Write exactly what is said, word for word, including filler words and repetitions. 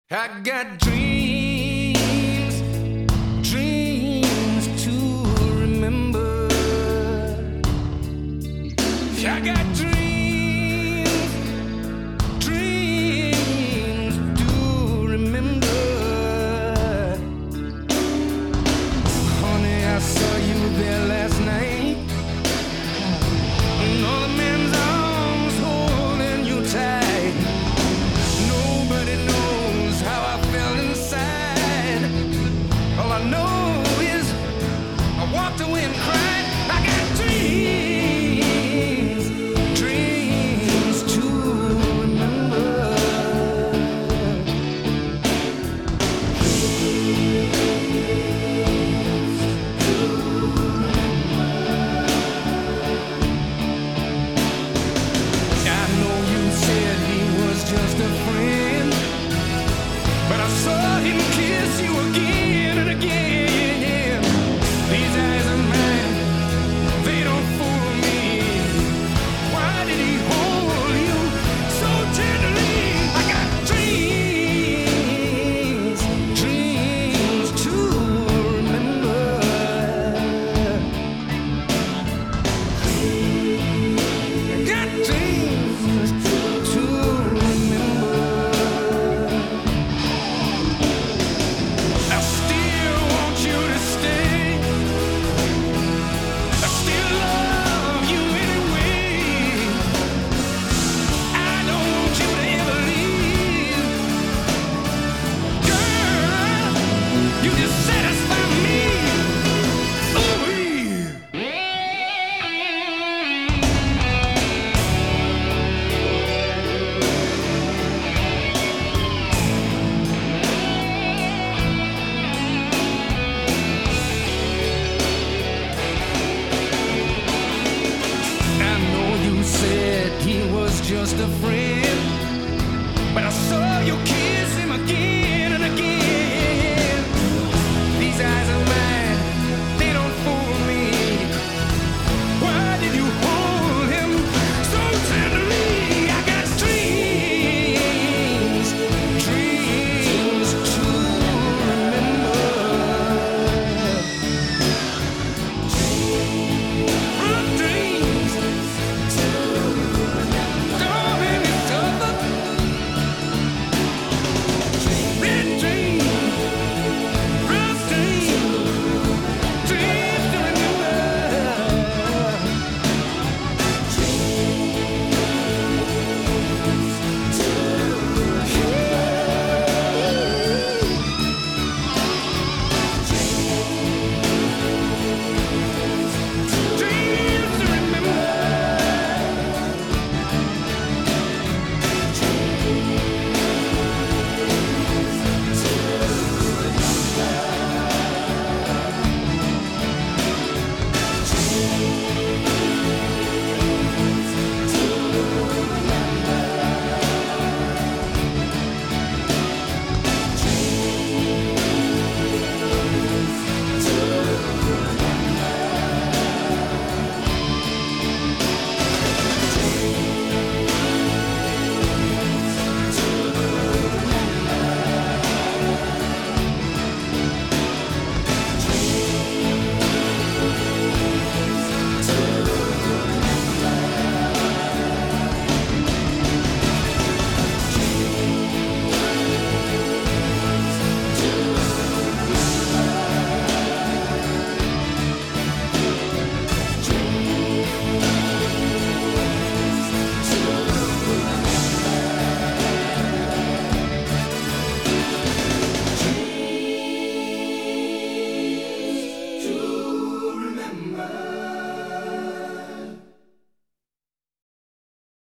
I got dreams, dreams to remember. I got dreams, dreams to remember. Honey, I saw you there last night. Another man's arms holding you tight. Nobody knows how I felt inside. All I know is I walked away and cried. I got dreams, dreams to remember. I know you said he was just a friend, but I saw him kiss you again and again.